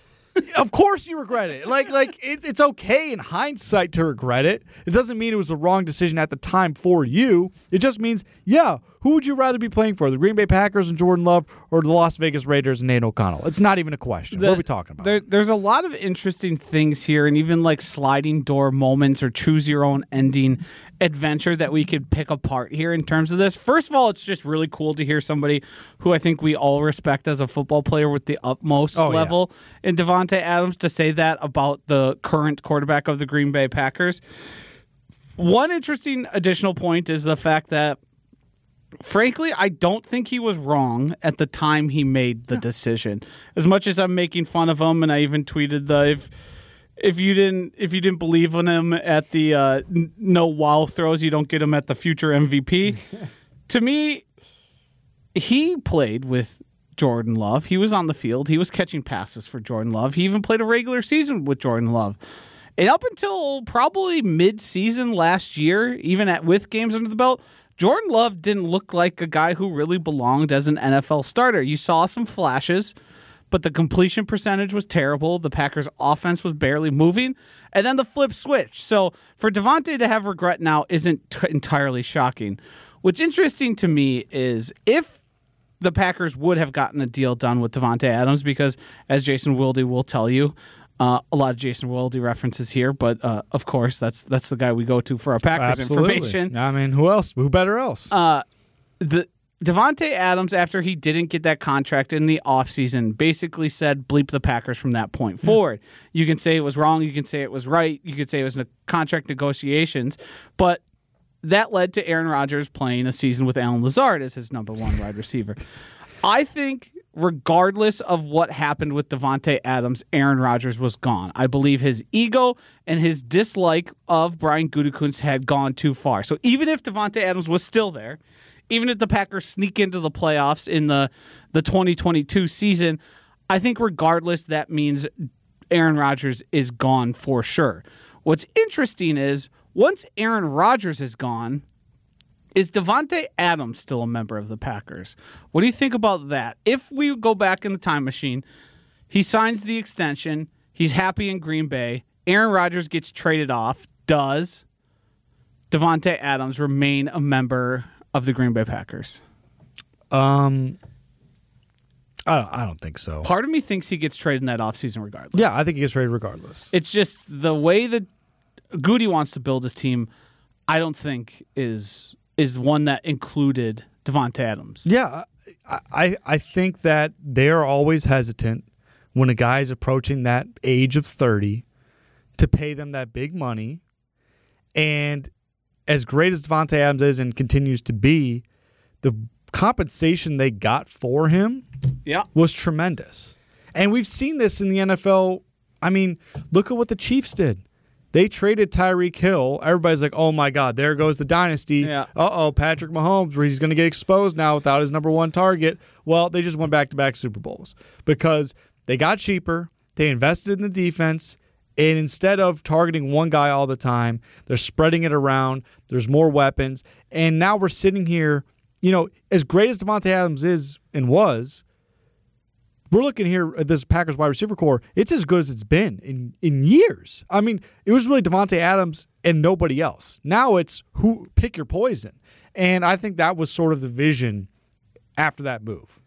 of course you regret it. Like, like it, it's okay in hindsight to regret it. It doesn't mean it was the wrong decision at the time for you. It just means, yeah, who would you rather be playing for, the Green Bay Packers and Jordan Love or the Las Vegas Raiders and Aiden O'Connell? It's not even a question. The, what are we talking about? There, there's a lot of interesting things here, and even like sliding door moments or choose your own ending adventure that we could pick apart here in terms of this. First of all, it's just really cool to hear somebody who I think we all respect as a football player with the utmost oh, level yeah. in Davante Adams to say that about the current quarterback of the Green Bay Packers. One interesting additional point is the fact that, frankly, I don't think he was wrong at the time he made the yeah. decision. As much as I'm making fun of him, and I even tweeted the if if you didn't if you didn't believe in him at the uh, n- no wow throws, you don't get him at the future M V P. To me, he played with Jordan Love. He was on the field. He was catching passes for Jordan Love. He even played a regular season with Jordan Love. And up until probably mid-season last year, even at with games under the belt, Jordan Love didn't look like a guy who really belonged as an N F L starter. You saw some flashes, but the completion percentage was terrible. The Packers' offense was barely moving, and then the flip switch. So for Davante to have regret now isn't t- entirely shocking. What's interesting to me is if the Packers would have gotten a deal done with Davante Adams, because as Jason Wilde will tell you, uh, a lot of Jason Wilde references here, but uh, of course that's that's the guy we go to for our Packers Absolutely. information. I mean, who else? Who better else? Uh, the Davante Adams, after he didn't get that contract in the offseason, basically said bleep the Packers from that point forward. You can say it was wrong. You can say it was right. You could say it was ne- contract negotiations. But that led to Aaron Rodgers playing a season with Allen Lazard as his number one wide receiver. I think regardless of what happened with Davante Adams, Aaron Rodgers was gone. I believe his ego and his dislike of Brian Gutekunst had gone too far. So even if Davante Adams was still there, even if the Packers sneak into the playoffs in the, the twenty twenty-two season, I think regardless, that means Aaron Rodgers is gone for sure. What's interesting is once Aaron Rodgers is gone, is Davante Adams still a member of the Packers? What do you think about that? If we go back in the time machine, he signs the extension, he's happy in Green Bay, Aaron Rodgers gets traded off, does Davante Adams remain a member of the Green Bay Packers? Um, I don't, I don't think so. Part of me thinks he gets traded in that offseason regardless. Yeah, I think he gets traded regardless. It's just the way that Goody wants to build his team, I don't think is is one that included Davante Adams. Yeah, I, I I think that they're always hesitant when a guy is approaching that age of thirty to pay them that big money. And as great as Davante Adams is and continues to be, the compensation they got for him yeah. was tremendous. And we've seen this in the N F L. I mean, look at what the Chiefs did. They traded Tyreek Hill. Everybody's like, oh, my God, there goes the dynasty. Yeah. Uh-oh, Patrick Mahomes, where he's going to get exposed now without his number one target. Well, they just went back-to-back Super Bowls because they got cheaper, they invested in the defense, and instead of targeting one guy all the time, they're spreading it around. There's more weapons. And now we're sitting here, you know, as great as Davante Adams is and was, we're looking here at this Packers wide receiver core. It's as good as it's been in, in years. I mean, it was really Davante Adams and nobody else. Now it's who pick your poison. And I think that was sort of the vision after that move.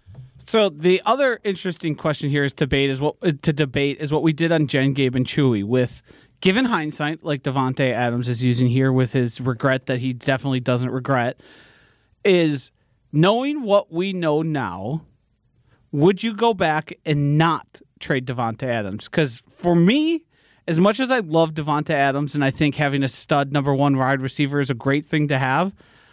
So the other interesting question here is debate is what to debate is what we did on Jen, Gabe, and Chewy with, given hindsight, like Davante Adams is using here with his regret that he definitely doesn't regret, is knowing what we know now, would you go back and not trade Davante Adams? Because for me, as much as I love Davante Adams and I think having a stud number one wide receiver is a great thing to have,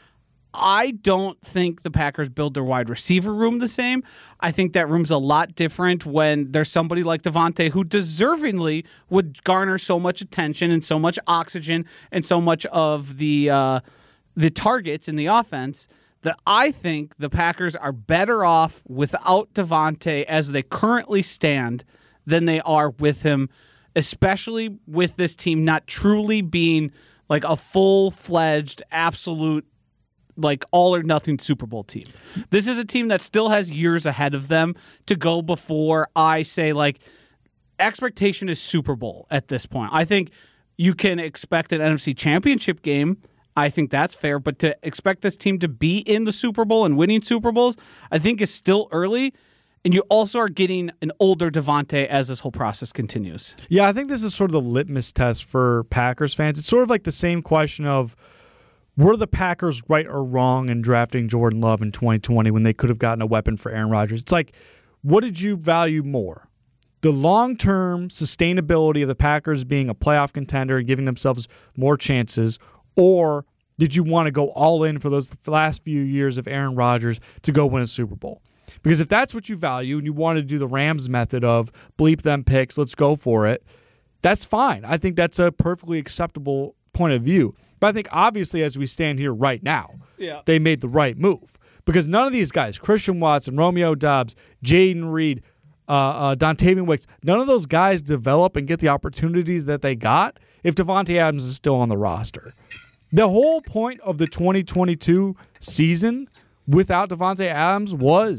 I don't think the Packers build their wide receiver room the same. I think that room's a lot different when there's somebody like Davante who deservingly would garner so much attention and so much oxygen and so much of the uh, the targets in the offense that I think the Packers are better off without Davante as they currently stand than they are with him, especially with this team not truly being like a full-fledged, absolute, like all-or-nothing Super Bowl team. This is a team that still has years ahead of them to go before I say, like, expectation is Super Bowl at this point. I think you can expect an N F C Championship game. I think that's fair, but to expect this team to be in the Super Bowl and winning Super Bowls, I think is still early, and you also are getting an older Davante as this whole process continues. Yeah, I think this is sort of the litmus test for Packers fans. It's sort of like the same question of, were the Packers right or wrong in drafting Jordan Love in twenty twenty when they could have gotten a weapon for Aaron Rodgers? It's like, what did you value more? The long-term sustainability of the Packers being a playoff contender and giving themselves more chances, or did you want to go all in for those last few years of Aaron Rodgers to go win a Super Bowl? Because if that's what you value and you want to do the Rams method of bleep them picks, let's go for it, that's fine. I think that's a perfectly acceptable point of view. But I think obviously as we stand here right now, yeah. they made the right move. Because none of these guys, Christian Watson, Romeo Doubs, Jaden Reed, uh, uh, Dontavian Wicks, none of those guys develop and get the opportunities that they got if Davante Adams is still on the roster. The whole point of the twenty twenty-two season without Davante Adams was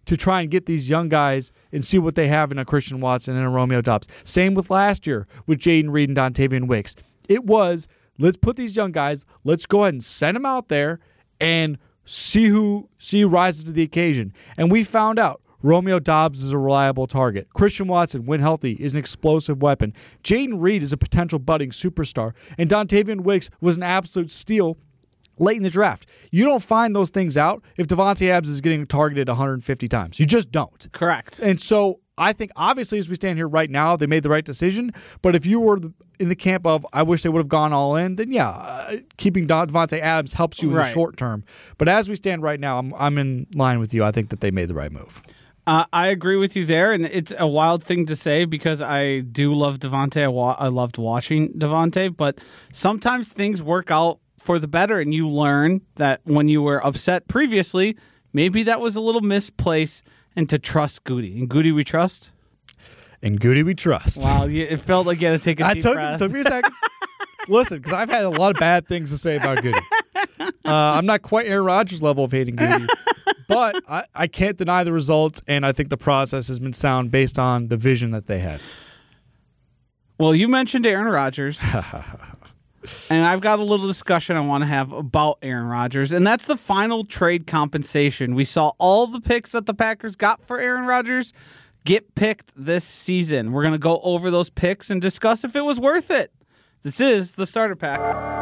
to try and get these young guys and see what they have in a Christian Watson and a Romeo Doubs. Same with last year with Jaden Reed and Dontavian Wicks. It was, let's put these young guys, let's go ahead and send them out there and see who see who rises to the occasion. And we found out Romeo Doubs is a reliable target. Christian Watson, when healthy, is an explosive weapon. Jaden Reed is a potential budding superstar. And Dontavian Wicks was an absolute steal late in the draft. You don't find those things out if Devontae Adams is getting targeted one hundred fifty times. You just don't. Correct. And so I think, obviously, as we stand here right now, they made the right decision. But if you were in the camp of, I wish they would have gone all in, then yeah, uh, keeping Devontae Adams helps you in right. the short term. But as we stand right now, I'm, I'm in line with you. I think that they made the right move. Uh, I agree with you there, and it's a wild thing to say because I do love Devontae. I, wa- I loved watching Devontae, but sometimes things work out for the better, and you learn that when you were upset previously, maybe that was a little misplaced, and to trust Goody. And Goody we trust? And Goody we trust. Wow, you, it felt like you had to take a I deep took, breath. It took me a second. Listen, because I've had a lot of bad things to say about Goody. Uh, I'm not quite Aaron Rodgers level of hating Goody. But I, I can't deny the results, and I think the process has been sound based on the vision that they had. Well, you mentioned Aaron Rodgers, and I've got a little discussion I want to have about Aaron Rodgers, and that's the final trade compensation. We saw all the picks that the Packers got for Aaron Rodgers get picked this season. We're going to go over those picks and discuss if it was worth it. This is the Starter Pack.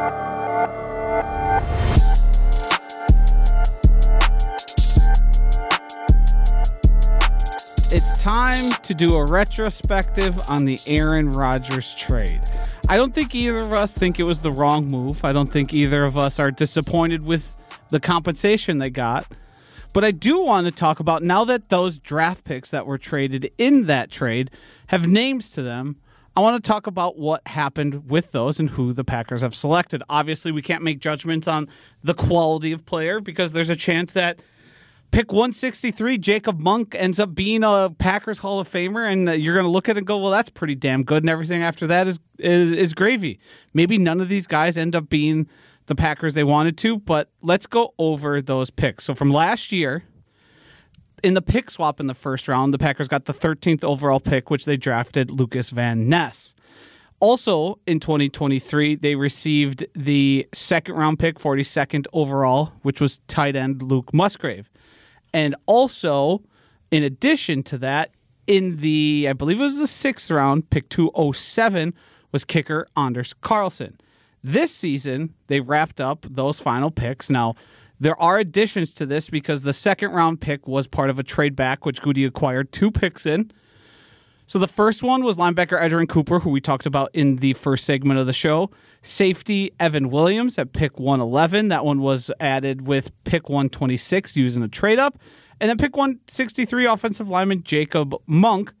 It's time to do a retrospective on the Aaron Rodgers trade. I don't think either of us think it was the wrong move. I don't think either of us are disappointed with the compensation they got. But I do want to talk about, now that those draft picks that were traded in that trade have names to them, I want to talk about what happened with those and who the Packers have selected. Obviously, we can't make judgments on the quality of player because there's a chance that pick one sixty-three, Jacob Monk ends up being a Packers Hall of Famer, and you're going to look at it and go, well, that's pretty damn good, and everything after that is, is is gravy. Maybe none of these guys end up being the Packers they wanted to, but let's go over those picks. So from last year, in the pick swap in the first round, the Packers got the thirteenth overall pick, which they drafted Lucas Van Ness. Also, in twenty twenty-three, they received the second round pick, forty-second overall, which was tight end Luke Musgrave. And also, in addition to that, in the, I believe it was the sixth round, pick two oh seven, was kicker Anders Carlson. This season, they wrapped up those final picks. Now, there are additions to this because the second round pick was part of a trade back, which Goody acquired two picks in. So the first one was linebacker Edgerrin Cooper, who we talked about in the first segment of the show. Safety Evan Williams at pick one eleven. That one was added with pick one twenty-six using a trade up. And then pick one sixty-three offensive lineman Jacob Monk,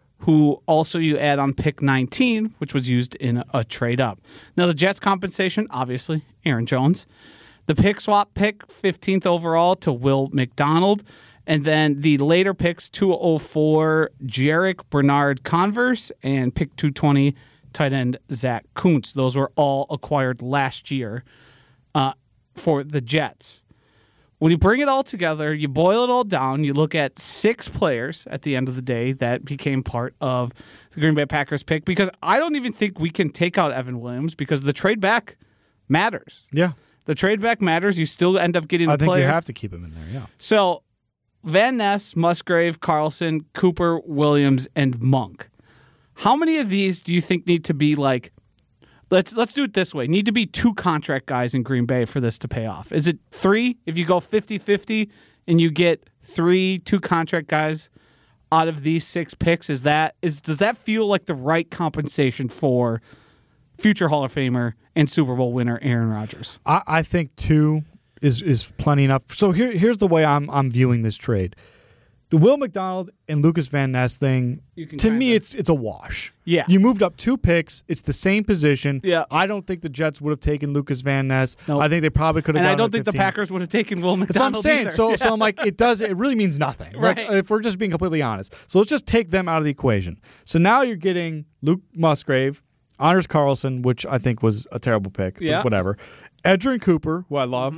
who also you add on pick nineteen, which was used in a trade up. Now the Jets compensation, obviously, Aaron Jones. The pick swap pick, fifteenth overall to Will McDonald. And then the later picks, two oh four, Jarek Bernard Converse, and pick two twenty, tight end Zach Kuntz. Those were all acquired last year uh, for the Jets. When you bring it all together, you boil it all down, you look at six players at the end of the day that became part of the Green Bay Packers pick, because I don't even think we can take out Evan Williams because the trade back matters. Yeah. The trade back matters. You still end up getting a I think player. you have to keep him in there, yeah. So Van Ness, Musgrave, Carlson, Cooper, Williams, and Monk. How many of these do you think need to be like, let's let's do it this way, need to be two contract guys in Green Bay for this to pay off? Is it three? If you go fifty-fifty and you get three two contract guys out of these six picks, is that is does that feel like the right compensation for future Hall of Famer and Super Bowl winner Aaron Rodgers? I, I think two is is plenty enough. So here here's the way I'm I'm viewing this trade. The Will McDonald and Lucas Van Ness thing, to kinda, me, it's it's a wash. Yeah. You moved up two picks. It's the same position. Yeah. I don't think the Jets would have taken Lucas Van Ness. Nope. I think they probably could have And gotten I don't at think the fifteen. Packers would have taken Will That's what I'm McDonald saying. either. So, Yeah. so I'm like, it does. It really means nothing. Like, Right. if we're just being completely honest. So let's just take them out of the equation. So now you're getting Luke Musgrave, Anders Carlson, which I think was a terrible pick. But Yeah. whatever. Edgerrin Cooper, who I loved, Mm-hmm.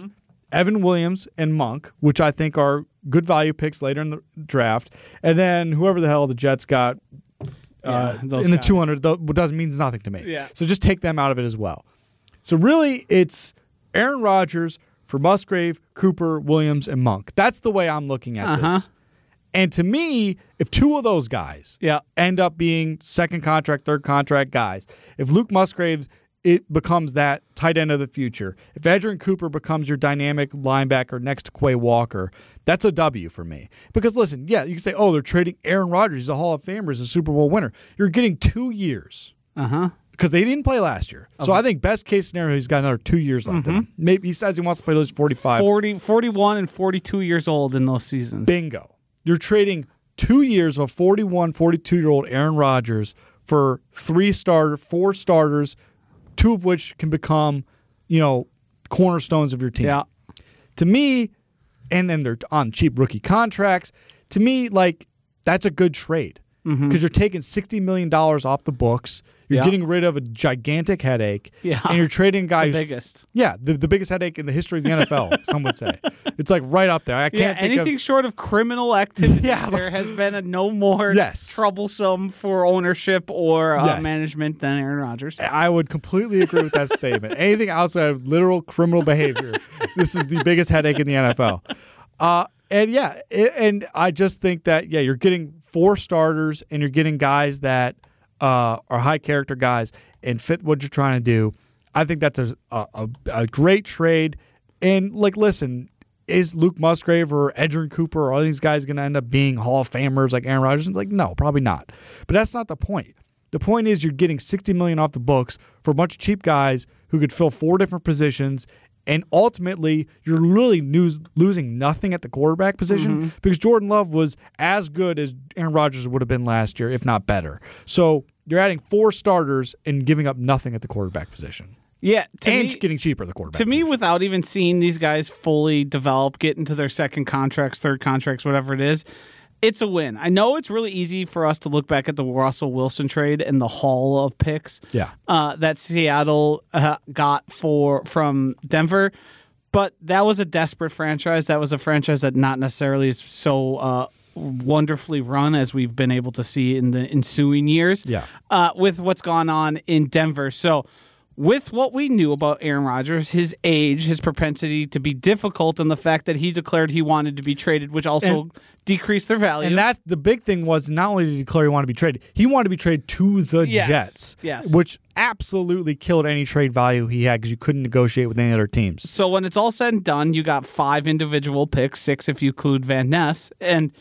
Evan Williams and Monk, which I think are good value picks later in the draft, and then whoever the hell the Jets got uh, Yeah, those in the guys. two hundred, th- doesn't means nothing to me. Yeah. So just take them out of it as well. So really, it's Aaron Rodgers for Musgrave, Cooper, Williams, and Monk. That's the way I'm looking at Uh-huh. this. And to me, if two of those guys Yeah. end up being second contract, third contract guys, if Luke Musgrave it becomes that tight end of the future, if Edgerrin Cooper becomes your dynamic linebacker next to Quay Walker, that's a W for me. Because listen, yeah, you can say, oh, they're trading Aaron Rodgers, he's a Hall of Famer, he's a Super Bowl winner. You're getting two years. Uh-huh. Because they didn't play last year. So Okay. I think best case scenario, he's got another two years left in him. Maybe he says he wants to play those forty-five. forty, forty-one and forty-two years old in those seasons. Bingo. You're trading two years of a forty-one, forty-two-year-old Aaron Rodgers for three starter, four starters, two of which can become, you know, cornerstones of your team. Yeah. To me, and then they're on cheap rookie contracts. To me, like, that's a good trade because Mm-hmm. you're taking sixty million dollars off the books. You're Yeah. getting rid of a gigantic headache. Yeah. And you're trading guys. The biggest. Yeah, the, the biggest headache in the history of the N F L, some would say. It's like right up there. I can't Yeah, think anything of, short of criminal activity, Yeah, but- there has been a no more Yes. troublesome for ownership or uh, Yes. management than Aaron Rodgers. I would completely agree with that statement. Anything outside of literal criminal behavior, this is the biggest headache in the N F L. Uh, and yeah, it, and I just think that, yeah, you're getting four starters and you're getting guys that uh, are high character guys and fit what you're trying to do. I think that's a, a, a great trade. And, like, listen, is Luke Musgrave or Edgerrin Cooper or all these guys going to end up being Hall of Famers like Aaron Rodgers? Like, no, probably not. But that's not the point. The point is you're getting sixty million dollars off the books for a bunch of cheap guys who could fill four different positions, and ultimately you're really lose, losing nothing at the quarterback position Mm-hmm. because Jordan Love was as good as Aaron Rodgers would have been last year, if not better. So you're adding four starters and giving up nothing at the quarterback position. Yeah, to and me, getting cheaper at the quarterback to me, position. without even seeing these guys fully develop, get into their second contracts, third contracts, whatever it is, it's a win. I know it's really easy for us to look back at the Russell Wilson trade and the haul of picks Yeah. uh, that Seattle uh, got for from Denver, but that was a desperate franchise. That was a franchise that not necessarily is so uh, wonderfully run as we've been able to see in the ensuing years Yeah. uh, with what's gone on in Denver. So with what we knew about Aaron Rodgers, his age, his propensity to be difficult, and the fact that he declared he wanted to be traded, which also And- decreased their value. And that's the big thing was not only did he declare he wanted to be traded, he wanted to be traded to the Yes, Jets, yes. which absolutely killed any trade value he had because you couldn't negotiate with any other teams. So when it's all said and done, you got five individual picks, six if you include Van Ness, and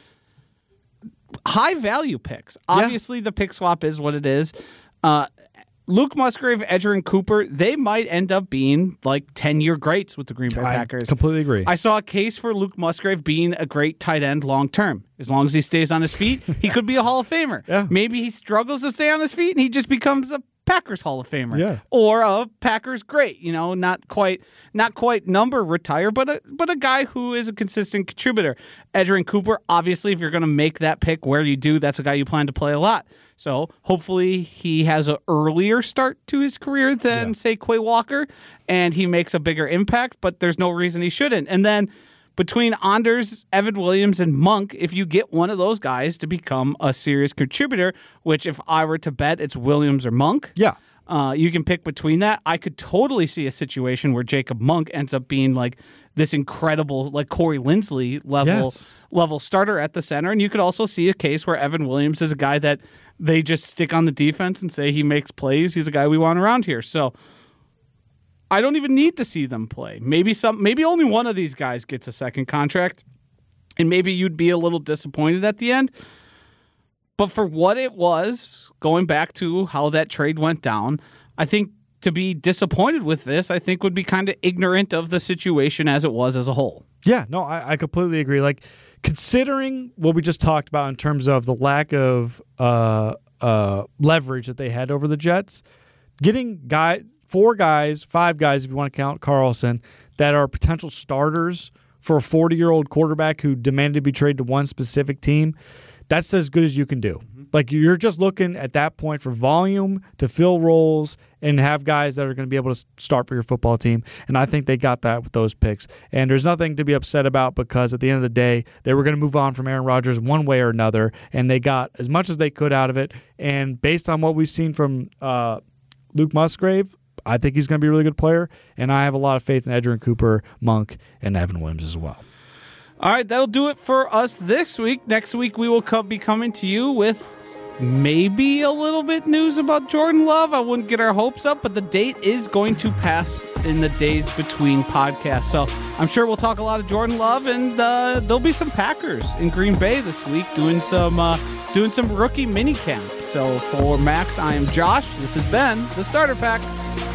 high value picks. Obviously, the pick swap is what it is. Uh, Luke Musgrave, Edgerrin Cooper, they might end up being like ten-year greats with the Green Bay I Packers. completely agree. I saw a case for Luke Musgrave being a great tight end long term. As long as he stays on his feet, he could be a Hall of Famer. Yeah. Maybe he struggles to stay on his feet and he just becomes a Packers Hall of Famer. Yeah. Or a Packers great, you know, not quite not quite number retire, but a but a guy who is a consistent contributor. Edgerrin Cooper, obviously, if you're going to make that pick where you do, that's a guy you plan to play a lot. So hopefully he has an earlier start to his career than, Yeah. say, Quay Walker, and he makes a bigger impact, but there's no reason he shouldn't. And then between Anders, Evan Williams, and Monk, if you get one of those guys to become a serious contributor, which if I were to bet, it's Williams or Monk. Yeah. Uh, you can pick between that. I could totally see a situation where Jacob Monk ends up being like this incredible, like Corey Linsley level Yes. level starter at the center. And you could also see a case where Evan Williams is a guy that they just stick on the defense and say he makes plays. He's a guy we want around here. So I don't even need to see them play. Maybe some, maybe only one of these guys gets a second contract, and maybe you'd be a little disappointed at the end. But for what it was, going back to how that trade went down, I think to be disappointed with this, I think would be kind of ignorant of the situation as it was as a whole. Yeah, no, I, I completely agree. Like, considering what we just talked about in terms of the lack of uh, uh, leverage that they had over the Jets, getting guy four guys, five guys, if you want to count Carlson, that are potential starters for a forty-year-old quarterback who demanded to be traded to one specific team, that's as good as you can do. Like you're just looking at that point for volume to fill roles and have guys that are going to be able to start for your football team. And I think they got that with those picks. And there's nothing to be upset about because at the end of the day, they were going to move on from Aaron Rodgers one way or another, and they got as much as they could out of it. And based on what we've seen from uh, Luke Musgrave, I think he's going to be a really good player. And I have a lot of faith in Edgerrin Cooper, Monk, and Evan Williams as well. All right, that'll do it for us this week. Next week, we will come, be coming to you with maybe a little bit news about Jordan Love. I wouldn't get our hopes up, but the date is going to pass in the days between podcasts. So I'm sure we'll talk a lot of Jordan Love, and uh, there'll be some Packers in Green Bay this week doing some uh, doing some rookie mini camp. So for Max, I am Josh. This has been the Starter Pack.